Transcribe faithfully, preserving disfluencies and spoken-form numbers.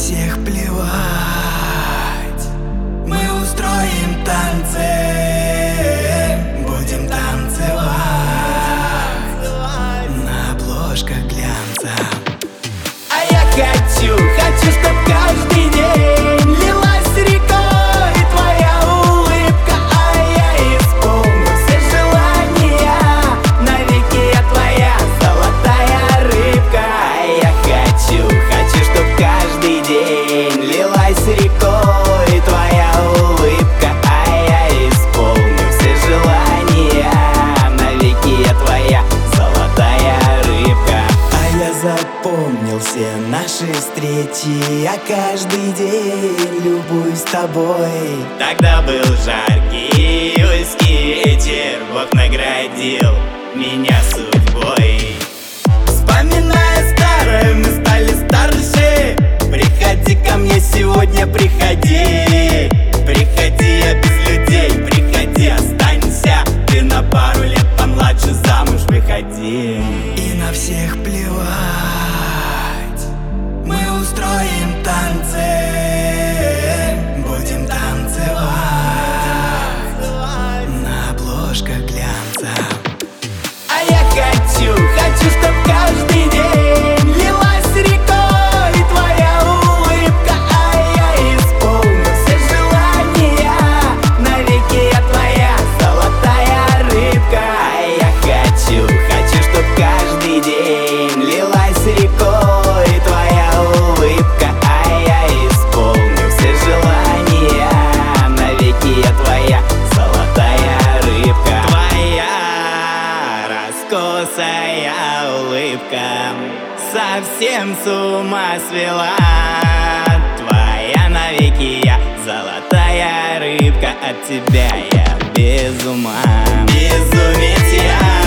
всех плевать. Мы устроим танцы, будем танцевать на обложках глянца. А я хочу, хочу, чтоб каждый день лилась рекой твоя улыбка, а я исполню все желания. Навеки я твоя золотая рыбка. А я хочу, хочу, чтоб каждый день лилась рекой твоя улыбка, а я исполню все желания. Навеки я твоя золотая рыбка. А я запомнил все наши встречи, я каждый день любуюсь тобой. Тогда был жаркий июльский вечер, Бог наградил меня судьбой. Вспоминая старое, мы стали старше. Приходи ко мне сегодня, приходи. Приходи, я без людей, приходи, останься. Ты на пару лет помладше, замуж выходи. И на всех плевать. Мы устроим танцы, будем танцевать на обложках глянца. А я хочу, хочу, чтоб каждый день лилась рекой твоя улыбка, а я исполню все желания. Навеки я твоя золотая рыбка. А я хочу, хочу, чтоб каждый день лилась рекой твоя улыбка, а я исполню все желания. Навеки я твоя золотая рыбка. Твоя раскосая улыбка совсем с ума свела. Твоя навеки я золотая рыбка, от тебя я без ума. Безуметь я